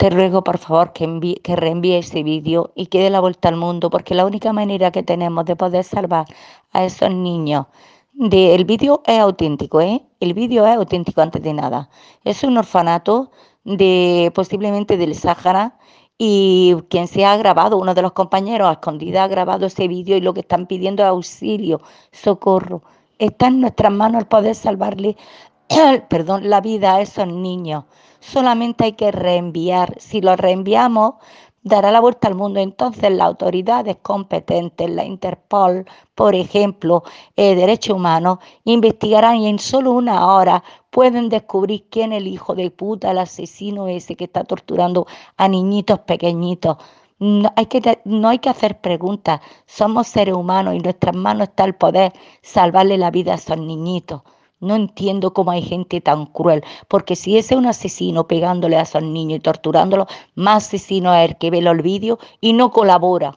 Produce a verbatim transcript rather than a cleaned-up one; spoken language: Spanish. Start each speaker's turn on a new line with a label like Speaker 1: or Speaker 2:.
Speaker 1: te ruego por favor que, envíe, que reenvíe ese vídeo y que dé la vuelta al mundo, porque la única manera que tenemos de poder salvar a esos niños, de, el vídeo es auténtico, ¿eh? El vídeo es auténtico antes de nada. Es un orfanato de posiblemente del Sáhara y quien se ha grabado, uno de los compañeros a escondida ha grabado ese vídeo y lo que están pidiendo es auxilio, socorro. Está en nuestras manos el poder salvarle perdón, la vida a esos niños. Solamente hay que reenviar. Si lo reenviamos, dará la vuelta al mundo. Entonces las autoridades competentes, la Interpol, por ejemplo, eh, Derechos Humanos, investigarán y en solo una hora pueden descubrir quién es el hijo de puta, el asesino ese que está torturando a niñitos pequeñitos. No hay que, no hay que hacer preguntas. Somos seres humanos y en nuestras manos está el poder salvarle la vida a esos niñitos. No entiendo cómo hay gente tan cruel, porque si ese es un asesino pegándole a esos niños y torturándolos, más asesino es el que ve los vídeos y no colabora.